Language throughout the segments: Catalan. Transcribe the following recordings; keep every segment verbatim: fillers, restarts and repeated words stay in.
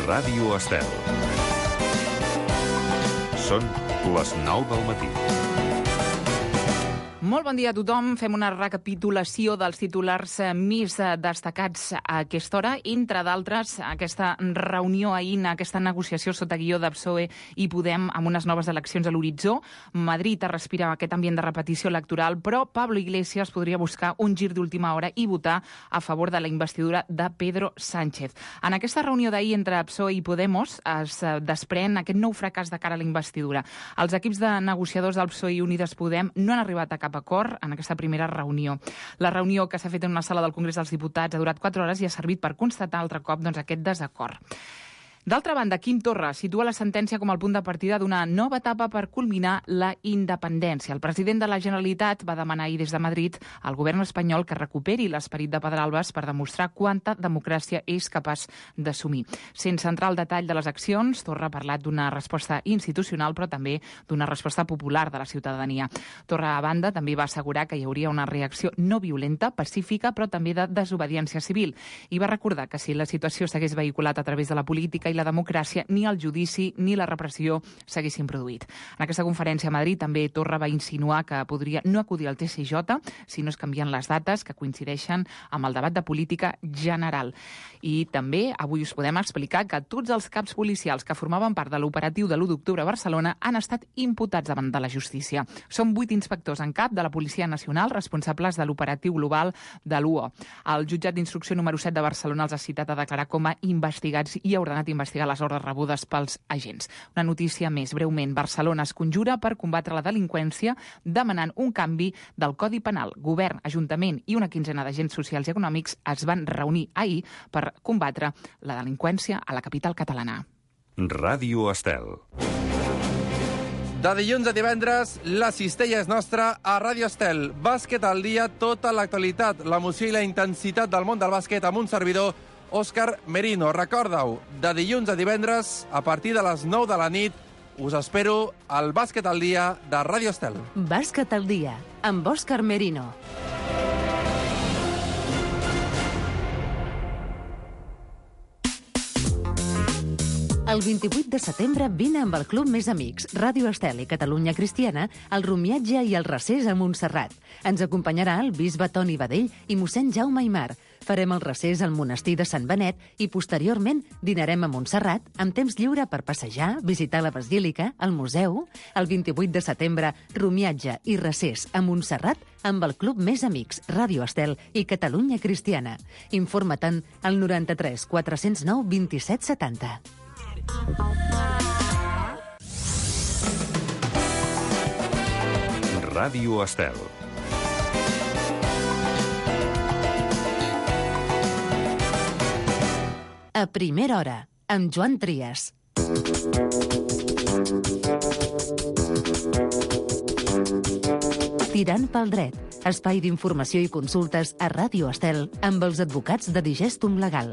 Ràdio Estel. Són les nou del matí. Molt bon dia a tothom. Fem una recapitulació dels titulars més destacats a aquesta hora. Entre d'altres, aquesta reunió ahir, aquesta negociació sota guió de P S O E i Podem amb unes noves eleccions a l'horitzó. Madrid respira aquest ambient de repetició electoral, però Pablo Iglesias podria buscar un gir d'última hora i votar a favor de la investidura de Pedro Sánchez. En aquesta reunió d'ahir entre P S O E i Podemos es desprèn aquest nou fracàs de cara a la investidura. Els equips de negociadors del P S O E i Unides Podem no han arribat a cap acord en aquesta primera reunió. La reunió, que s'ha fet en una sala del Congrés dels Diputats, ha durat quatre hores i ha servit per constatar altre cop doncs, aquest desacord. D'altra banda, Quim Torra situa la sentència com el punt de partida d'una nova etapa per culminar la independència. El president de la Generalitat va demanar ahir des de Madrid al govern espanyol que recuperi l'esperit de Pedralbes per demostrar quanta democràcia és capaç d'assumir. Sense entrar al detall de les accions, Torra ha parlat d'una resposta institucional, però també d'una resposta popular de la ciutadania. Torra, a banda, també va assegurar que hi hauria una reacció no violenta, pacífica, però també de desobediència civil. I va recordar que si la situació s'hagués vehiculat a través de la política i la democràcia, ni el judici ni la repressió s'haguessin produït. En aquesta conferència a Madrid també Torra va insinuar que podria no acudir al T C J si no es canvien les dates que coincideixen amb el debat de política general. I també avui us podem explicar que tots els caps policials que formaven part de l'operatiu de l'u d'octubre a Barcelona han estat imputats davant de la justícia. Són vuit inspectors en cap de la Policia Nacional responsables de l'operatiu global de l'U O. El jutjat d'instrucció número set de Barcelona els ha citat a declarar com a investigats i ha ordenat investigar investigar les ordres rebudes pels agents. Una notícia més, breument. Barcelona es conjura per combatre la delinqüència demanant un canvi del Codi Penal. Govern, Ajuntament i una quinzena d'agents socials i econòmics es van reunir ahir per combatre la delinqüència a la capital catalana. Ràdio Estel. De dilluns a divendres, la cistella és nostra a Ràdio Estel. Bàsquet al dia, tota l'actualitat, l'emoció i la intensitat del món del bàsquet amb un servidor, Òscar Merino. Recorda-ho, de dilluns a divendres, a partir de les nou de la nit, us espero al Bàsquet al dia de Ràdio Estel. Bàsquet al dia, amb Òscar Merino. El vint-i-vuit de setembre vine amb el Club Més Amics, Ràdio Estel i Catalunya Cristiana, el Romiatge i el Recés a Montserrat. Ens acompanyarà el bisbe Toni Badell i mossèn Jaume Aymar. Farem el recés al monestir de Sant Benet i posteriorment dinarem a Montserrat amb temps lliure per passejar, visitar la basílica, el museu. El vint-i-vuit de setembre, Romiatge i Recés a Montserrat amb el Club Més Amics, Ràdio Estel i Catalunya Cristiana. Informa-te'n al noranta-tres quatre zero nou vint-i-set setanta. Ràdio Estel. A primera hora, amb Joan Trias. Tirant pel dret, espai d'informació i consultes a Ràdio Estel amb els advocats de Digestum Legal.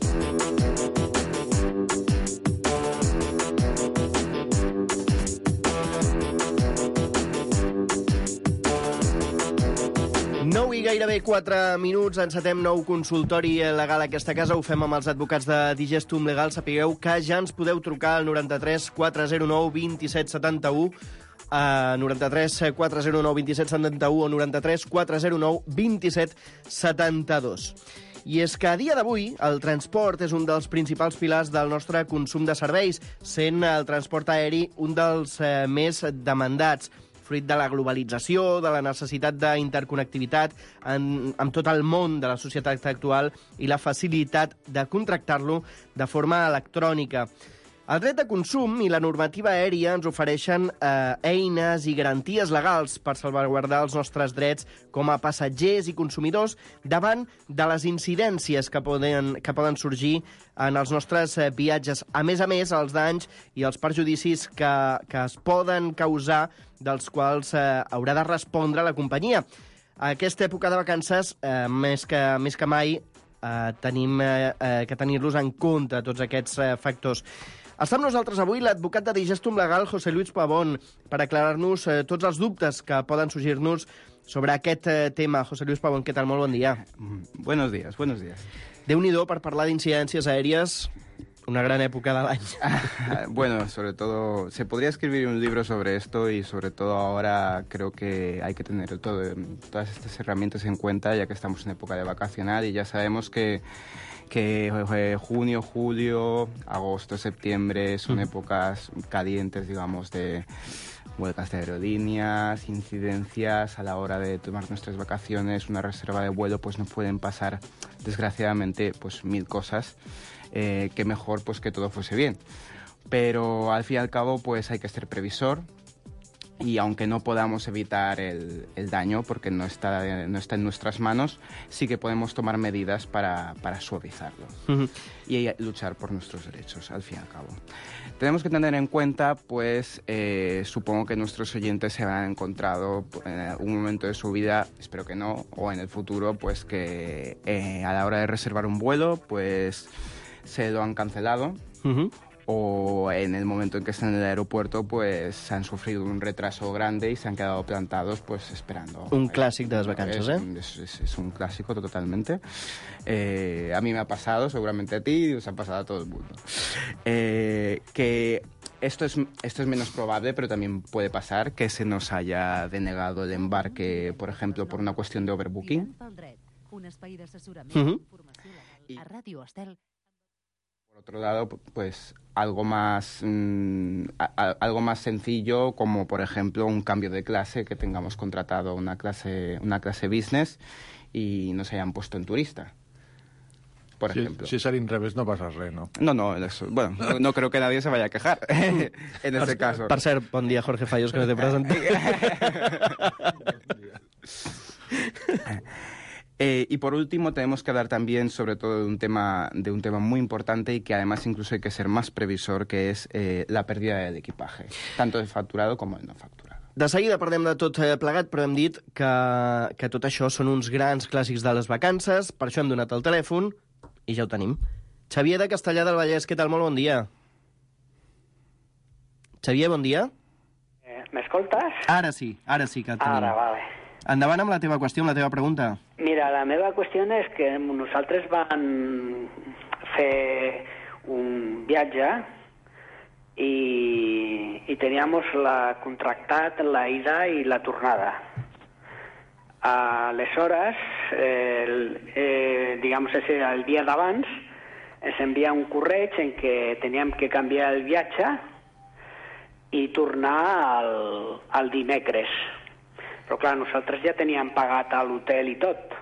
nou i gairebé quatre minuts, encetem nou consultori legal a aquesta casa. Ho fem amb els advocats de Digestum Legal. Sapigueu que ja ens podeu trucar al noranta-tres quatre zero nou vint set setanta-u, a noranta-tres quatre zero nou vint set setanta-u o noranta-tres quatre zero nou vint set setanta-dos. I és que a dia d'avui el transport és un dels principals pilars del nostre consum de serveis, sent el transport aeri un dels eh, més demandats, fruit de la globalització, de la necessitat d'interconnectivitat en, amb tot el món de la societat actual i la facilitat de contractar-lo de forma electrònica. El dret de consum i la normativa aèria ens ofereixen eh, eines i garanties legals per salvaguardar els nostres drets com a passatgers i consumidors davant de les incidències que poden, que poden sorgir en els nostres eh, viatges. A més a més, els danys i els perjudicis que, que es poden causar, dels quals eh, haurà de respondre la companyia. A aquesta època de vacances, eh, més, que, més que mai, eh, tenim eh, eh, que tenir-los en compte, tots aquests eh, factors. Està amb nosaltres avui l'advocat de Digestum Legal, José Luis Pavón, per aclarar-nos eh, tots els dubtes que poden sorgir-nos sobre aquest eh, tema. José Luis Pavón, què tal? Molt bon dia. Buenos días, buenos días. Déu-n'hi-do per parlar d'incidències aèries. Una gran época del año. Bueno, sobre todo, se podría escribir un libro sobre esto y sobre todo ahora creo que hay que tener todo, todas estas herramientas en cuenta ya que estamos en época de vacacional y ya sabemos que, que junio, julio, agosto, septiembre son uh-huh. épocas calientes, digamos, de huelgas de aerolíneas, incidencias a la hora de tomar nuestras vacaciones, una reserva de vuelo, pues nos pueden pasar, desgraciadamente, pues mil cosas. Eh, que mejor pues que todo fuese bien, pero al fin y al cabo pues hay que ser previsor y aunque no podamos evitar el, el daño porque no está, no está en nuestras manos, sí que podemos tomar medidas para, para suavizarlo uh-huh. y luchar por nuestros derechos al fin y al cabo. Tenemos que tener en cuenta, pues, eh, supongo que nuestros oyentes se habrán encontrado en algún momento de su vida, espero que no, o en el futuro, pues que eh, a la hora de reservar un vuelo, pues se lo han cancelado uh-huh. o en el momento en que están en el aeropuerto pues han sufrido un retraso grande y se han quedado plantados pues esperando. Un clàssic de les vacances, es, eh? Es, es, es un clásico totalmente. Eh, a mí me ha pasado, seguramente a ti, y os ha pasado a todo el mundo. Eh, que esto es, esto es menos probable, pero también puede pasar que se nos haya denegado el embarque, por ejemplo, por una cuestión de overbooking. Uh-huh. A Radio Estel. Por otro lado, pues algo más mmm, a, a, algo más sencillo, como por ejemplo un cambio de clase, que tengamos contratado una clase una clase business y nos hayan puesto en turista, por si, ejemplo. Si es al revés no pasa res, ¿no? No, no, eso, bueno, no, no creo que nadie se vaya a quejar en este caso. Per cert, bon dia, Jorge Fallos, que no te presenté. Eh, y por último tenemos que hablar también sobre todo de un tema de un tema muy importante y que además incluso hay que ser más previsor, que es eh, la pérdida del equipaje, tanto el facturado como el no facturado. De seguida parlem de tot plegat, però hem dit que, que tot això són uns grans clàssics de les vacances, per això hem donat el telèfon i ja ho tenim. Xavier de Castellar del Vallès, què tal? Molt bon dia. Xavier, bon dia. Eh, M'escoltes? Ara sí, ara sí que et tenim. Ara, vale. Endavant amb la teva qüestió, amb la teva pregunta. Mira, la meva qüestió és que nosaltres vam fer un viatge i, i teníem la, contractat la ida i la tornada. Aleshores, eh, eh, digamos, el dia d'abans ens envia un correig en què teníem que canviar el viatge i tornar al, al dimecres. Però clar, nosaltres ja teníem pagat a l'hotel i tot.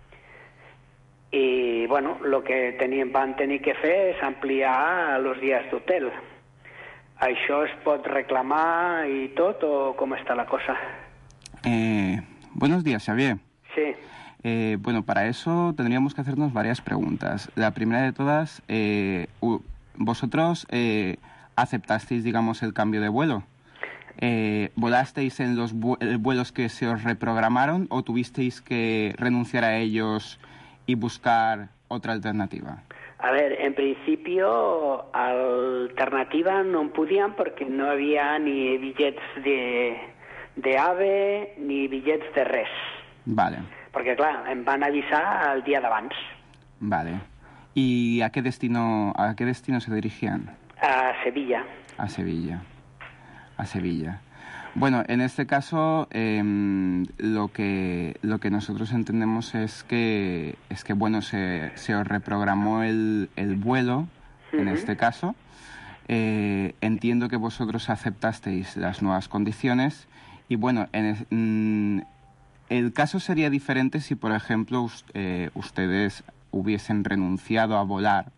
I, bueno, el que teníem, van tenir que fer és ampliar els dies d'hotel. ¿Això es pot reclamar y todo o cómo está la cosa? Eh, buenos días, Xavier. Sí. Eh, bueno, para eso tendríamos que hacernos varias preguntas. La primera de todas, eh, ¿vosotros eh, aceptasteis, digamos, el cambio de vuelo? Eh, ¿Volasteis en los vuelos que se os reprogramaron o tuvisteis que renunciar a ellos y buscar otra alternativa? A ver, en principio alternativa no podían porque no había ni billets de, de AVE ni billets de res. Vale. Porque, clar, em van avisar el dia d'abans. Vale. ¿Y a qué destino, a qué destino se dirigían? A Sevilla. A Sevilla. A Sevilla. Bueno, en este caso eh, lo que lo que nosotros entendemos es que es que bueno se, se os reprogramó el, el vuelo, uh-huh. En este caso. Eh, entiendo que vosotros aceptasteis las nuevas condiciones y bueno, en el, mm, el caso sería diferente si, por ejemplo, us, eh, ustedes hubiesen renunciado a volar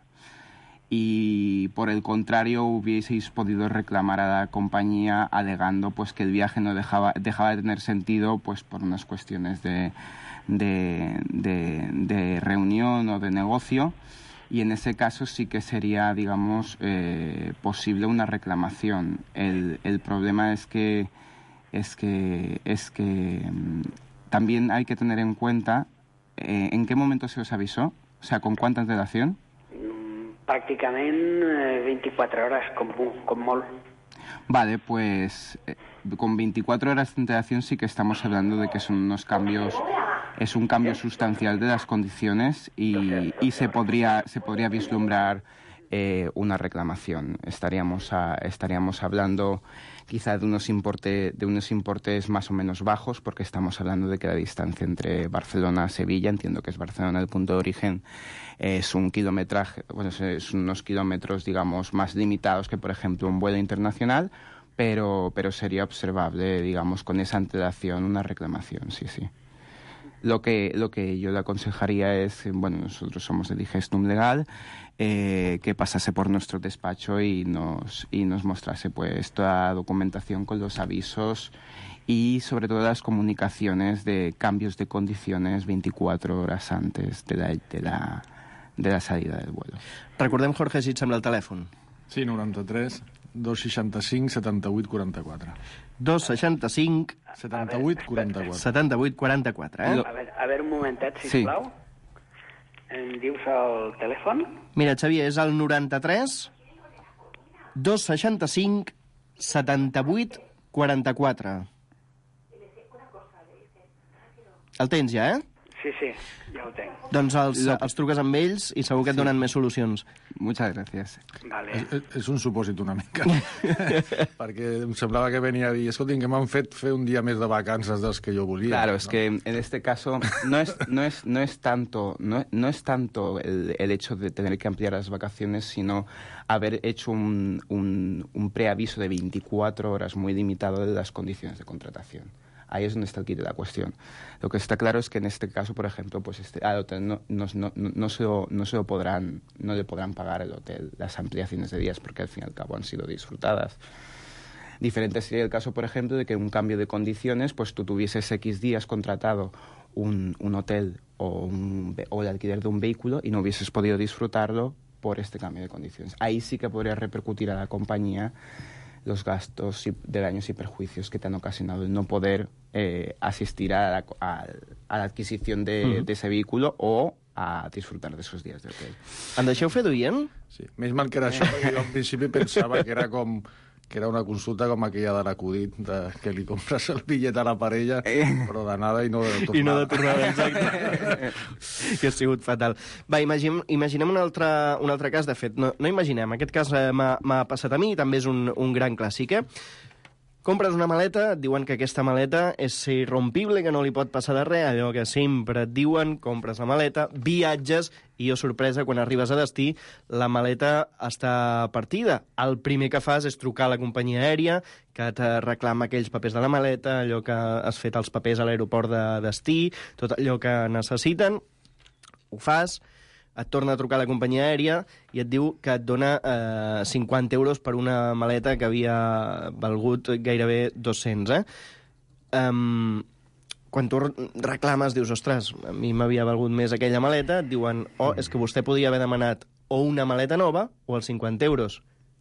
y por el contrario hubieseis podido reclamar a la compañía alegando pues que el viaje no dejaba dejaba de tener sentido pues por unas cuestiones de, de, de, de reunión o de negocio, y en ese caso sí que sería, digamos, eh, posible una reclamación. El, el problema es que es que es que mm, también hay que tener en cuenta eh, en qué momento se os avisó, o sea, con cuánta antelación. Pràcticament eh, veinticuatro horas, com, com molt. Vale, pues eh, con veinticuatro horas de antelación sí que estamos hablando de que son unos cambios, es un cambio sustancial de las condiciones y, y se podría se podría vislumbrar eh, una reclamación. Estaríamos, a, estaríamos hablando quizá de unos, importe, de unos importes más o menos bajos, porque estamos hablando de que la distancia entre Barcelona a Sevilla, entiendo que es Barcelona el punto de origen, es un kilometraje, bueno, es unos kilómetros, digamos, más limitados que, por ejemplo, un vuelo internacional, pero, pero sería observable, digamos, con esa antelación una reclamación, sí, sí. Lo que, lo que yo le aconsejaría es, bueno, nosotros somos de Digestum Legal, eh, que pasase por nuestro despacho y nos, y nos mostrase pues toda la documentación con los avisos y sobre todo las comunicaciones de cambios de condiciones veinticuatro horas antes de la, de la, de la salida del vuelo. Recordem, Jorge, si et sembla el telèfon. Sí, noranta-tres, dos seixanta-cinc, setanta-vuit, quaranta-quatre. dos seixanta-cinc... setanta-vuit, quaranta-quatre. setanta-vuit, quaranta-quatre, eh? A veure, a veure un momentet, sisplau. Sí. Em dius el telèfon? Mira, Xavier, és el noranta-tres, dos seixanta-cinc, setanta-vuit, quaranta-quatre. El tens ja, eh? Sí, sí, ja ho tenc. Doncs els, els truques amb ells i segur que et donen més solucions. Muchas gracias. Vale. És, és un supòsit una mica. Perquè em semblava que venia a dir, escoltin, que m'han fet fer un dia més de vacances dels que jo volia. Claro, ¿no? es que en este caso no es, no es, no es tanto, no, no es tanto el, el hecho de tener que ampliar las vacaciones, sino haber hecho un, un, un preaviso de veinticuatro horas muy limitado de las condiciones de contratación. Ahí es donde está el kit de la cuestión. Lo que está claro es que en este caso, por ejemplo, pues este, al hotel no, no, no, no, se lo, no se lo podrán, no le podrán pagar el hotel las ampliaciones de días, porque al fin y al cabo han sido disfrutadas. Diferente sería el caso, por ejemplo, de que un cambio de condiciones, pues tú tuvieses X días contratado un, un hotel o, un, o el alquiler de un vehículo y no hubieses podido disfrutarlo por este cambio de condiciones. Ahí sí que podría repercutir a la compañía los gastos de daños y perjuicios que te han ocasionado el no poder eh, asistir a la, a, a la adquisición de, uh-huh. de ese vehículo o a disfrutar de esos días de hotel. Em deixeu fer d'oient? Sí, més mal que era això, perquè jo al principi pensava que era com que era una consulta com aquella de l'acudit, de que li compres el bitllet a la parella, però d'anada i no de tornada. I no de tornada, exacte. Que ha sigut fatal. Va, imaginem, imaginem un altre, un altre cas, de fet, no, no imaginem, aquest cas eh, m'ha passat a mi, també és un, un gran clàssic, eh? Compres una maleta, et diuen que aquesta maleta és irrompible, que no li pot passar de res, allò que sempre et diuen, compres la maleta, viatges, i, oh, sorpresa, quan arribes a destí, la maleta està partida. El primer que fas és trucar a la companyia aèria, que et reclama aquells papers de la maleta, allò que has fet els papers a l'aeroport de destí, tot allò que necessiten, ho fas, et torna a trucar a la companyia aèria i et diu que et dona eh, cinquanta euros per una maleta que havia valgut gairebé dos-cents, eh? Um, quan tu reclames, dius, ostres, a mi m'havia valgut més aquella maleta, et diuen, oh, és que vostè podia haver demanat o una maleta nova o els cinquanta euros.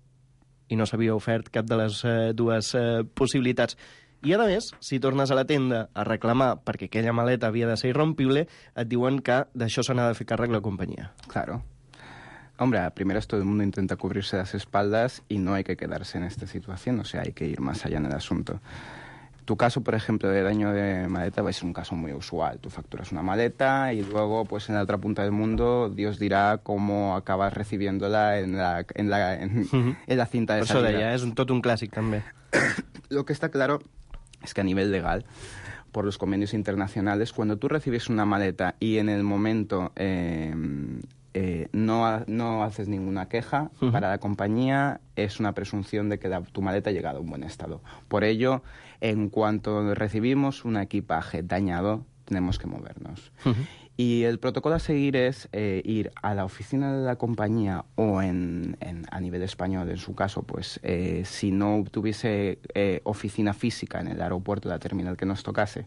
I no s'havia ofert cap de les eh, dues eh, possibilitats. I, a més, si tornes a la tenda a reclamar perquè aquella maleta havia de ser irrompible, et diuen que d'això se n'ha de fer càrrec la companyia. Claro. Hombre, a primeras todo el mundo intenta cubrirse las espaldas y no hay que quedarse en esta situación, o sea, hay que ir más allá en el asunto. Tu caso, por ejemplo, de daño de maleta va a ser un caso muy usual. Tú facturas una maleta y luego, pues en la otra punta del mundo, Dios dirá cómo acabas recibiéndola en la, en la, en, uh-huh. en la cinta de per salida. Per això deia, és un, tot un clàssic, també. Lo que está claro es que a nivel legal, por los convenios internacionales, cuando tú recibes una maleta y en el momento eh, eh, no, no haces ninguna queja, uh-huh. para la compañía es una presunción de que la, tu maleta ha llegado a un buen estado. Por ello, en cuanto recibimos un equipaje dañado, tenemos que movernos. Uh-huh. Y el protocolo a seguir es eh, ir a la oficina de la compañía o en, en, a nivel español, en su caso, pues eh, si no tuviese eh, oficina física en el aeropuerto de la terminal que nos tocase,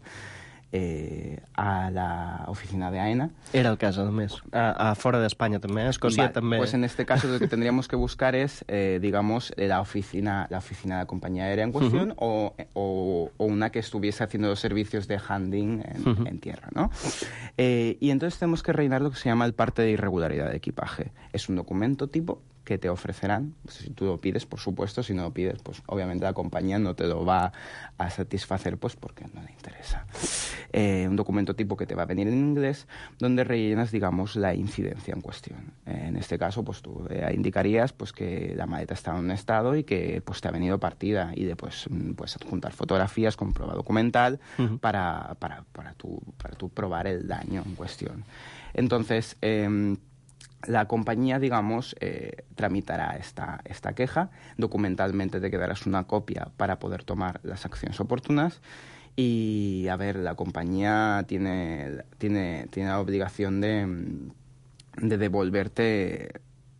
eh, a la oficina de AENA. Era el cas, a més. A, a fora d'Espanya també, a Escòcia vale, també. Pues en este caso lo que tendríamos que buscar es, eh, digamos, la oficina, la oficina de la compañía aérea en cuestión, uh-huh. o, o, o una que estuviese haciendo los servicios de handling en, uh-huh. en tierra, ¿no? Eh, y entonces tenemos que rellenar lo que se llama el parte de irregularidad de equipaje. Es un documento tipo que te ofrecerán, si tú lo pides, por supuesto, si no lo pides, pues obviamente la compañía no te lo va a satisfacer, pues porque no le interesa. Eh, un documento tipo que te va a venir en inglés, donde rellenas, digamos, la incidencia en cuestión. Eh, en este caso, pues tú eh, indicarías pues que la maleta está en un estado y que pues te ha venido partida, y de pues, pues adjuntar fotografías con prueba documental uh-huh. para, para, para, tu, para tu probar el daño en cuestión. Entonces, eh, la compañía, digamos, eh, tramitará esta, esta queja. Documentalmente te quedarás una copia para poder tomar las acciones oportunas. Y, a ver, la compañía tiene, tiene, tiene la obligación de, de devolverte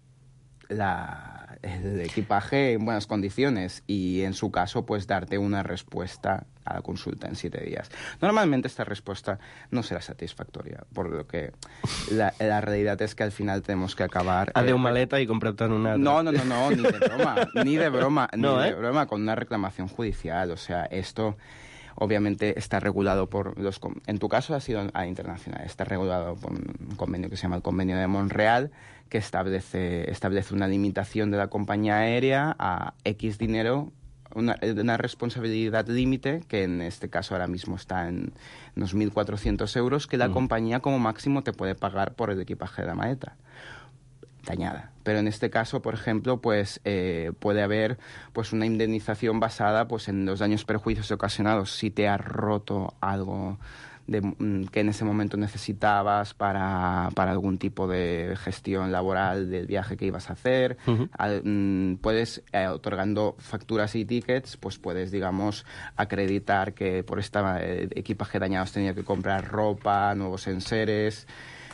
la, el equipaje en buenas condiciones y, en su caso, pues darte una respuesta a la consulta en siete días. Normalmente esta respuesta no será satisfactoria, por lo que la, la realidad es que al final tenemos que acabar... Adeu eh, maleta y comprarte una altra. No, no, no, no, ni de broma, ni de broma, no, ni ¿eh? de broma, con una reclamación judicial. O sea, esto obviamente está regulado por los... En tu caso ha sido a internacional, está regulado por un convenio que se llama el Convenio de Montreal, que establece, establece una limitación de la compañía aérea a X dinero, Una, una responsabilidad límite, que en este caso ahora mismo está en unos mil cuatrocientos euros, que la uh-huh. compañía como máximo te puede pagar por el equipaje de la maleta dañada. Pero en este caso, por ejemplo, pues eh, puede haber pues una indemnización basada pues en los daños perjuicios ocasionados si te has roto algo de, que en ese momento necesitabas para, para algún tipo de gestión laboral del viaje que ibas a hacer. Uh-huh. Al, mm, puedes, eh, otorgando facturas y tickets, pues puedes, digamos, acreditar que por este eh, equipaje dañado has tenido que comprar ropa, nuevos enseres.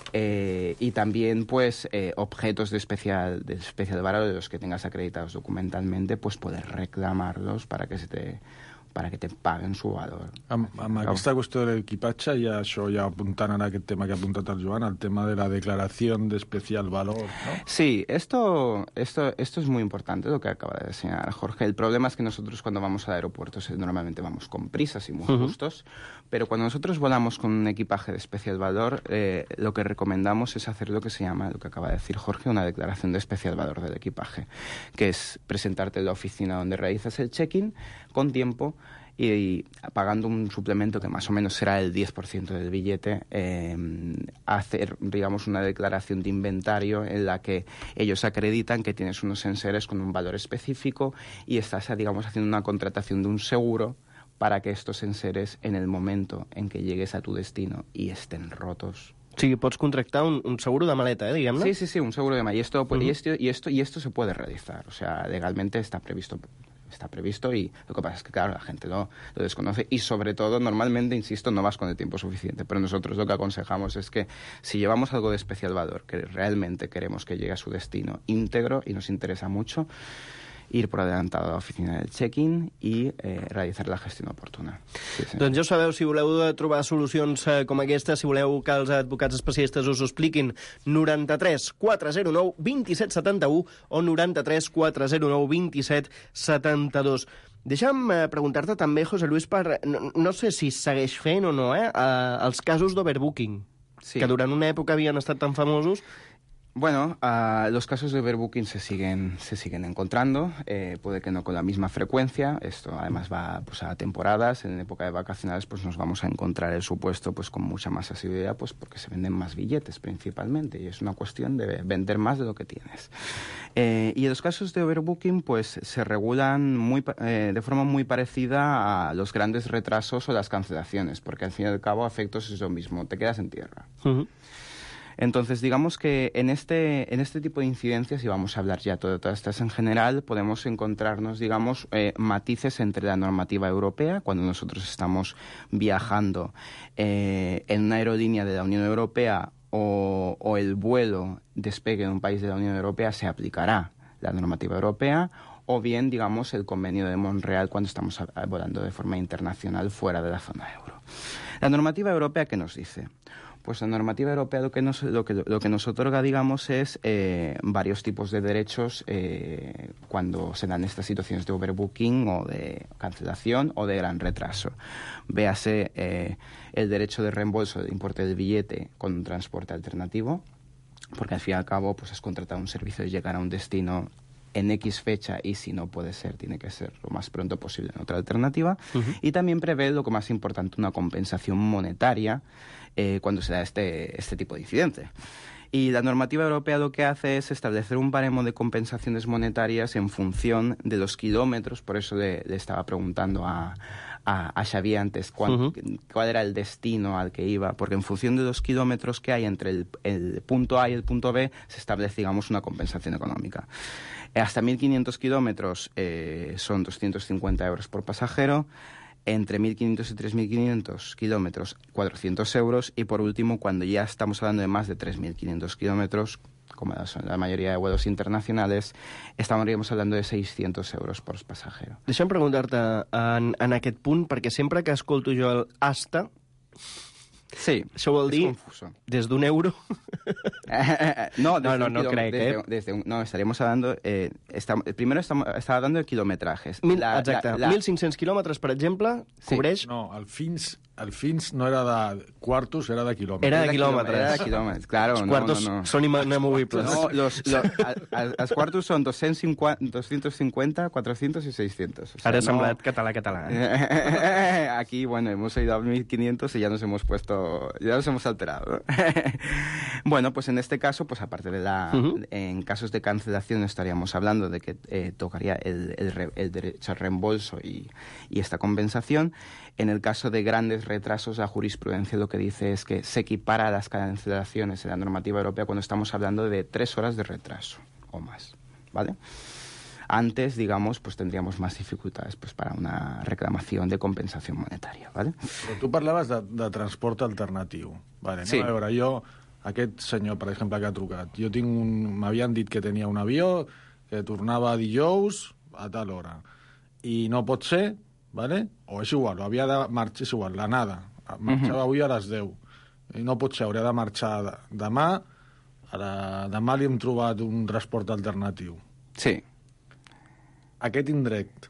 Eh, y también, pues, eh, objetos de especial, de especial valor de los que tengas acreditados documentalmente, pues puedes reclamarlos para que se te... para que te paguen su valor. Amb, amb aquesta qüestió de l'equipatge, i això ja apuntant en aquest tema que ha apuntat el Joan, el tema de la declaración de especial valor, ¿no? Sí, esto, esto, esto es muy importante, lo que acaba de señalar Jorge. El problema es que nosotros cuando vamos al aeropuerto normalmente vamos con prisas y muy uh-huh. justos, pero cuando nosotros volamos con un equipaje de especial valor, eh, lo que recomendamos es hacer lo que se llama, lo que acaba de decir Jorge, una declaración de especial valor del equipaje, que es presentarte en la oficina donde realizas el check-in con tiempo y, y pagando un suplemento que más o menos será el diez por ciento del billete, eh, hacer, digamos, una declaración de inventario en la que ellos acreditan que tienes unos enseres con un valor específico y estás, digamos, haciendo una contratación de un seguro para que estos enseres, en el momento en que llegues a tu destino y estén rotos... O sigui, pots contractar un, un seguro de maleta, ¿eh? Diguem-ne. Sí, sí, sí, un seguro de maleta. Y esto, uh-huh. y, esto, y, esto, y esto se puede realizar. O sea, legalmente está previsto... está previsto y lo que pasa es que, claro, la gente lo, lo desconoce y, sobre todo, normalmente, insisto, no vas con el tiempo suficiente. Pero nosotros lo que aconsejamos es que si llevamos algo de especial valor, que realmente queremos que llegue a su destino íntegro y nos interesa mucho, ir por adelantado a la oficina del check-in i eh, realitzar la gestió oportuna. Sí, sí. Doncs ja ho sabeu, si voleu trobar solucions eh, com aquesta, si voleu que els advocats especialistes us ho expliquin, noranta-tres quatre zero nou vint-i-set setanta-u o noranta-tres quatre zero nou vint-i-set setanta-dos. Deixa'm eh, preguntar-te també, José Luis, per, no, no sé si segueix fent o no, eh, eh els casos d'overbooking, sí. que durant una època havien estat tan famosos. Bueno, uh, los casos de overbooking se siguen, se siguen encontrando, eh, puede que no con la misma frecuencia. Esto además va pues, a temporadas. En época de vacacionales pues nos vamos a encontrar el supuesto pues con mucha más asiduidad, pues porque se venden más billetes principalmente y es una cuestión de vender más de lo que tienes. Eh, y los casos de overbooking pues se regulan muy, eh, de forma muy parecida a los grandes retrasos o las cancelaciones, porque al fin y al cabo a efectos es lo mismo, te quedas en tierra. Uh-huh. Entonces, digamos que en este, en este tipo de incidencias, y vamos a hablar ya de todas estas en general, podemos encontrarnos, digamos, eh, matices entre la normativa europea, cuando nosotros estamos viajando eh, en una aerolínea de la Unión Europea o, o el vuelo despegue en un país de la Unión Europea, se aplicará la normativa europea, o bien, digamos, el convenio de Montreal cuando estamos volando de forma internacional fuera de la zona euro. La normativa europea, ¿qué nos dice? Pues la normativa europea lo que nos, lo que, lo que nos otorga, digamos, es eh, varios tipos de derechos eh, cuando se dan estas situaciones de overbooking o de cancelación o de gran retraso. Véase eh, el derecho de reembolso del importe del billete con un transporte alternativo, porque al fin y al cabo pues has contratado un servicio de llegar a un destino en X fecha y si no puede ser, tiene que ser lo más pronto posible en otra alternativa. Uh-huh. Y también prevé lo que más importante, una compensación monetaria eh, cuando se da este, este tipo de incidente. Y la normativa europea lo que hace es establecer un baremo de compensaciones monetarias en función de los kilómetros, por eso le, le estaba preguntando a, a, a Xavier antes cuál, uh-huh. cuál era el destino al que iba, porque en función de los kilómetros que hay entre el, el punto A y el punto B se establece, digamos, una compensación económica. Hasta mil quinientos kilómetros eh, son doscientos cincuenta euros por pasajero, entre mil quinientos y tres mil quinientos kilómetros, cuatrocientos euros, y por último, cuando ya estamos hablando de más de tres mil quinientos kilómetros, como son la mayoría de vuelos internacionales, estaríamos hablando de seiscientos euros por pasajero. Deixa'm preguntar-te en, en aquest punt, perquè sempre que escolto jo el hasta, sí, això vol dir confuso. Des d'un euro? no, no, no, no crec, desde, eh? Desde un, no, estaríamos hablando... Eh, estamos, primero estamos, estaba hablando de kilometrajes. Mil, la, exacte, la, la... mil cinc-cents quilòmetres, per exemple, sí. cobreix... No, el fins, el fins no era de quartos, era de quilòmetres. Era de quilòmetres. Era de quilòmetres, claro. Els no, quartos no, no. són inamovibles. No, los, los, els quartos són doscientos cincuenta, cuatrocientos y seiscientos. O sea, Ara ha no... semblat català-català. Eh? Aquí, bueno, hemos ido a mil quinientos y ya nos hemos puesto... Ya nos hemos alterado. Bueno, pues en este caso, pues aparte de la... Uh-huh. En casos de cancelación estaríamos hablando de que eh, tocaría el, el, el derecho al reembolso y, y esta compensación. En el caso de grandes retrasos, la jurisprudencia lo que dice es que se equipara a las cancelaciones en la normativa europea cuando estamos hablando de tres horas de retraso o más, ¿vale? Antes, digamos, pues tendríamos más dificultades pues, para una reclamación de compensación monetaria, ¿vale? Però tu parlaves de, de transport alternatiu. Vale, sí. No? A veure, jo, aquest senyor, per exemple, que ha trucat, jo tinc un... m'havien dit que tenia un avió, que tornava dijous a tal hora, i no pot ser, ¿vale? O és igual, havia de marxar, és igual, l'anada, marxava uh-huh. avui a les deu, i no pot ser, hauria de marxar demà, ara, demà li hem trobat un transport alternatiu. Sí. Aquest indret.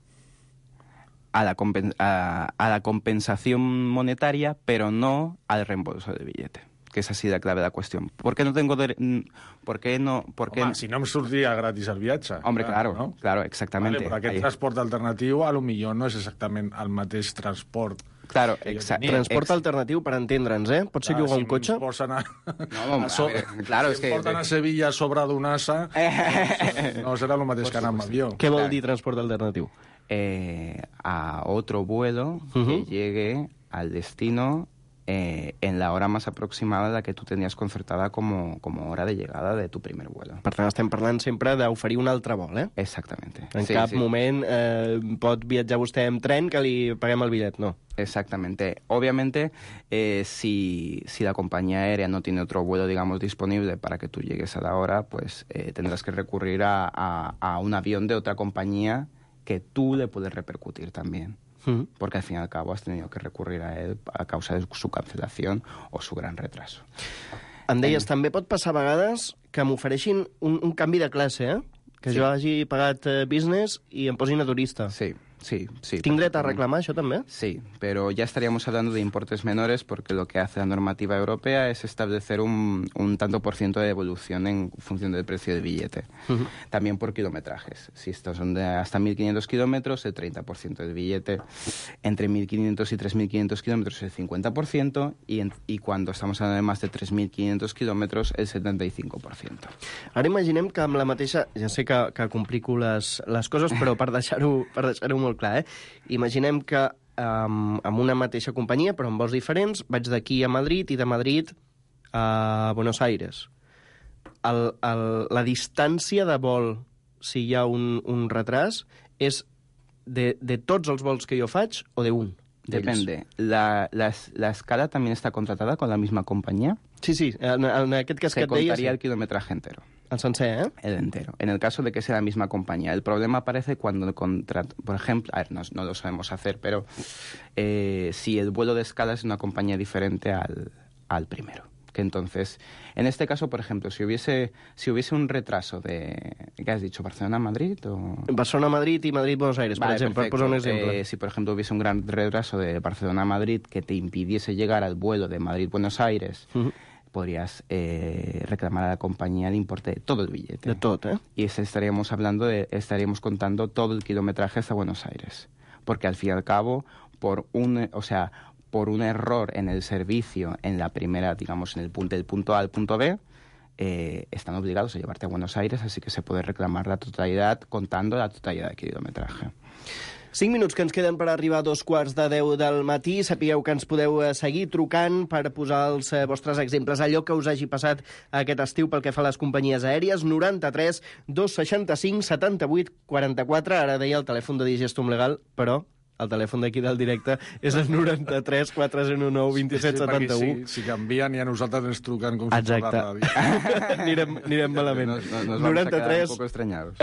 A la, compen a, a la compensación monetaria, pero no al reembolso del billete, que es así la clave de la cuestión. ¿Por qué no tengo... De... ¿Por qué no...? Por qué... Home, si no em sortia gratis el viatge. Hombre, claro, no? claro, exactamente. Vale, però aquest Ahí. transport alternatiu, a lo millor no és exactament el mateix transport. Claro, exacto. Transport ex alternatiu, per entendre'ns, eh? Pot ser llogar si un cotxe? Si posen a... No, a so... a ver, claro, si es que... porten a Sevilla a sobre d'un asa, no serà el mateix que anar amb avió. Què vol dir transport alternatiu? Eh, a otro vuelo Uh-huh. que llegue al destino eh, en la hora más aproximada de la que tú tenías concertada como, como hora de llegada de tu primer vuelo. Per tant, estem parlant sempre d'oferir un altre vol, eh? Exactamente. En sí, cap sí. moment eh, pot viatjar vostè amb tren que li paguem el bitllet, no. Exactamente. Obviamente, eh, si, si la compañía aérea no tiene otro vuelo, digamos, disponible para que tú llegues a la hora, pues eh, tendrás que recurrir a, a, a un avión de otra compañía que tú le puedes repercutir también. Uh-huh. Porque al fin y al cabo has tenido que recurrir a él a causa de su cancelación o su gran retraso. Em deies, eh... també pot passar a vegades que m'ofereixin un, un canvi de classe, eh? Que sí. Jo hagi pagat eh, business i em posin a turista. Sí, sí, sí. ¿Tinc dret a reclamar això també? Sí, pero ya estaríamos hablando de importes menores porque lo que hace la normativa europea es establecer un, un tanto por ciento de devolución en función del precio del billete. Uh-huh. También por kilometrajes. Si estos son de hasta mil quinientos kilómetros, el treinta por ciento del billete. Entre mil quinientos y tres mil quinientos kilómetros, el cincuenta por ciento. Y, en, y cuando estamos hablando de más de tres mil quinientos kilómetros, el setenta y cinco por ciento. Ara imaginem que amb la mateixa... Ja sé que, que complico les, les coses, però per deixar-ho per deixar-ho molt clar, eh? Imaginem que um, amb una mateixa companyia, però amb vols diferents, vaig d'aquí a Madrid i de Madrid a Buenos Aires. El, el, la distància de vol, si hi ha un, un retras, és de, de tots els vols que jo faig o d'un? Depende. La, la, ¿La escala también está contratada con la misma compañía? Sí, sí. En, en aquest cas Se que et deia... contaría Sí. el kilometraje entero. El sencer, ¿eh? El entero. En el caso de que sea la misma compañía. El problema aparece cuando contrata, por ejemplo, a ver, no, no lo sabemos hacer, pero eh, si el vuelo de escala es una compañía diferente al, al primero. Que entonces, en este caso, por ejemplo, si hubiese si hubiese un retraso de, ¿qué has dicho? ¿Barcelona-Madrid? O... Barcelona-Madrid y Madrid-Buenos Aires, vale, por ejemplo. perfecto. Por un ejemplo. Eh, si, por ejemplo, hubiese un gran retraso de Barcelona-Madrid que te impidiese llegar al vuelo de Madrid-Buenos Aires, uh-huh. podrías eh, reclamar a la compañía el importe de todo el billete. De tot, ¿eh? Y estaríamos hablando de, estaríamos contando todo el kilometraje hasta Buenos Aires. Porque al fin y al cabo, por un, o sea, por un error en el servicio, en la primera, digamos, en el punto, del punto A al punto B, eh, están obligados a llevarte a Buenos Aires, así que se puede reclamar la totalidad contando la totalidad de kilometraje. Cinc minuts que ens queden per arribar a dos quarts de deu del matí. Sapigueu que ens podeu seguir trucant per posar els vostres exemples, allò que us hagi passat aquest estiu pel que fa a les companyies aèries. noranta-tres dos seixanta-cinc setanta-vuit quaranta-quatre. Ara deia el telèfon de Digestum Legal, però el telèfon d'aquí del directe és el noranta-tres quatre zero nou vint set setanta-u. Sí, sí, si canvien i a nosaltres ens truquen com si fos la ràdio. anirem, anirem malament. Nos, nos, nos vamos noranta-tres... a quedar un poco estreñados.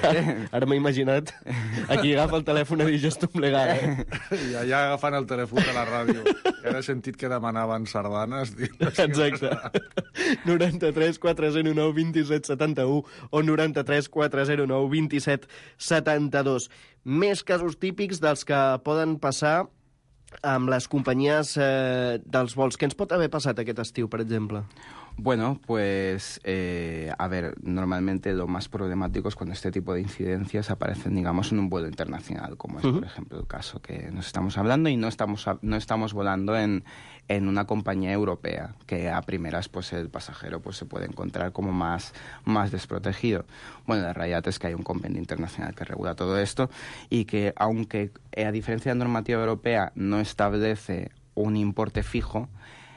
Ara m'he imaginat aquí agafa el telèfon a Digestum Legal. Eh? I allà agafant el telèfon de la ràdio. Que ara he sentit que demanaven sardanes. Exacte. noranta-tres quatre zero nou vint set setanta-u o noranta-tres quatre zero nou vint set setanta-dos. Més casos típics dels que poden passar amb les companyies eh, dels vols. Què ens pot haver passat aquest estiu, per exemple? Bueno, pues, eh, a ver, normalmente lo más problemático es cuando este tipo de incidencias aparecen, digamos, en un vuelo internacional, como es, uh-huh. por ejemplo, el caso que nos estamos hablando, y no estamos, no estamos volando en, en una compañía europea, que a primeras, pues, el pasajero pues se puede encontrar como más, más desprotegido. Bueno, la realidad es que hay un convenio internacional que regula todo esto, y que, aunque eh, a diferencia de la normativa europea no establece un importe fijo,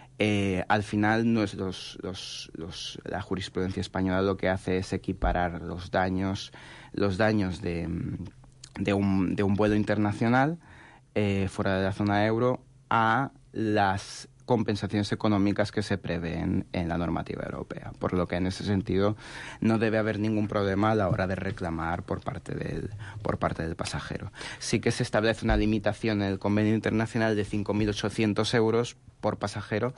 Eh, al final no es los, los, los, la jurisprudencia española lo que hace es equiparar los daños, los daños de, de, un, de un vuelo internacional eh, fuera de la zona euro a las compensaciones económicas que se prevén en la normativa europea, por lo que en ese sentido no debe haber ningún problema a la hora de reclamar por parte del, por parte del pasajero. Sí que se establece una limitación en el convenio internacional de cinco mil ochocientos euros por pasajero,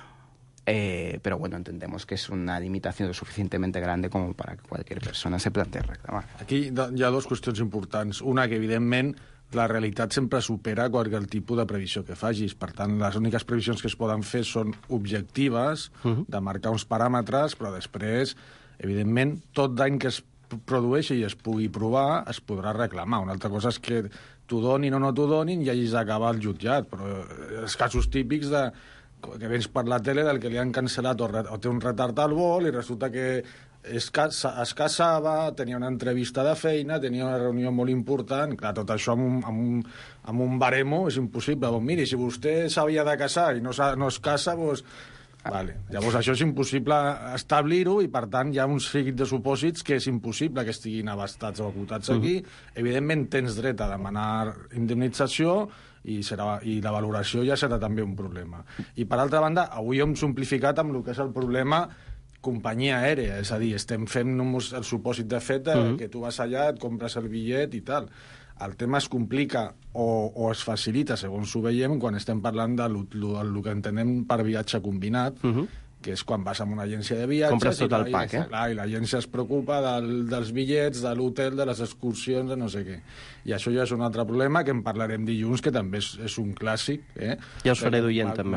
eh, pero bueno, entendemos que es una limitación lo suficientemente grande como para que cualquier persona se plantee reclamar. Aquí hi ha dues qüestions importants. Una, que evidentment la realitat sempre supera qualsevol tipus de previsió que facis. Per tant, les úniques previsions que es poden fer són objectives, uh-huh. de marcar uns paràmetres, però després, evidentment, tot dany que es produeixi i es pugui provar es podrà reclamar. Una altra cosa és que t'ho donin o no t'ho donin i hagis d'acabar al jutjat, però els casos típics de que vens per la tele del que li han cancel·lat o, re, o té un retard al vol i resulta que es, casa, es casava, tenia una entrevista de feina, tenia una reunió molt important. Clar, tot això amb un, amb un, amb un baremo és impossible. Bon, miri, si vostè s'havia de casar i no, no es casa, doncs... Vale. Llavors això és impossible establir-ho i, per tant, hi ha un seguit de supòsits que és impossible que estiguin abastats o acotats aquí. Uh-huh. Evidentment, tens dret a demanar indemnització i, serà, i la valoració ja serà també un problema. I, per altra banda, avui hem simplificat amb el que és el problema companyia aèria, és a dir, estem fent el supòsit de fet de uh-huh. que tu vas allà, et compres el bitllet i tal. El tema es complica o, o es facilita, segons ho veiem, quan estem parlant del de que entenem per viatge combinat, uh-huh. que és quan vas a una agència de viatges... Compres tot el pack, eh? Clar, i l'agència es preocupa del, dels bitllets, de l'hotel, de les excursions, de no sé què. I això ja és un altre problema, que en parlarem dilluns, que també és, és un clàssic. Eh? Ja us faré d'oient, també.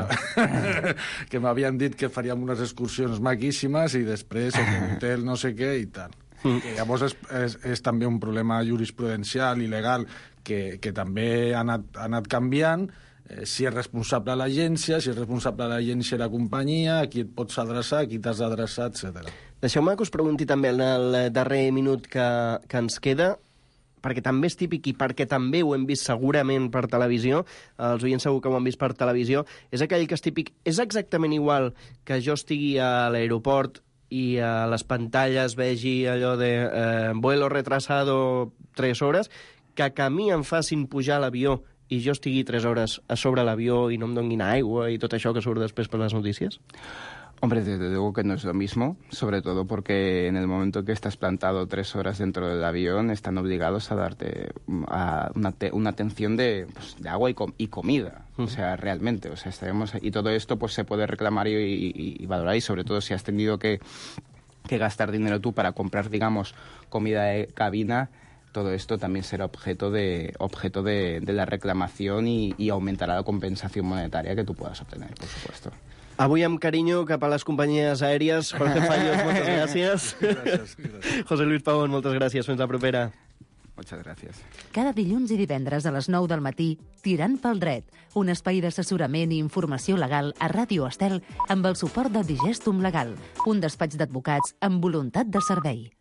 Que m'havien dit que faríem unes excursions maquíssimes i després en l'hotel no sé què i tal. Mm. Que llavors és, és, és també un problema jurisprudencial i legal que, que també ha anat, ha anat canviant. Eh, si és responsable l'agència, si és responsable l'agència i la companyia, a qui et pots adreçar, a qui t'has d'adreçar, etcètera. Deixeu-me que us pregunti també en el darrer minut que, que ens queda, perquè també és típic i perquè també ho hem vist segurament per televisió, els oients segur que ho han vist per televisió, és aquell que és típic, és exactament igual que jo estigui a l'aeroport i a les pantalles vegi allò de eh, vuelo retrasado tres hores, que a mi em facin pujar a l'avió i jo estigui tres hores a sobre l'avió i no em donin aigua i tot això que surt després per les notícies? Hombre, desde luego que no es lo mismo, sobre todo porque en el momento que estás plantado tres horas dentro del avión están obligados a darte a una, te, una atención de, pues, de agua y, com y comida, uh-huh. o sea, realmente, o sea, estaremos, y todo esto pues se puede reclamar y, y, y valorar, y sobre todo si has tenido que, que gastar dinero tú para comprar, digamos, comida de cabina, todo esto también será objeto de objeto de, de la reclamación y, y aumentará la compensación monetaria que tú puedas obtener, por supuesto. Avui amb carinyo cap a les companyies aèries. Jorge Fallos, moltes gràcies. Gràcies, gràcies. José Luis Pavón, moltes gràcies. Fins la propera. Muchas gracias. Cada dilluns i divendres a les nou del matí, Tirant pel dret, un espai d'assessorament i informació legal a Ràdio Estel amb el suport de Digestum Legal, un despatx d'advocats amb voluntat de servei.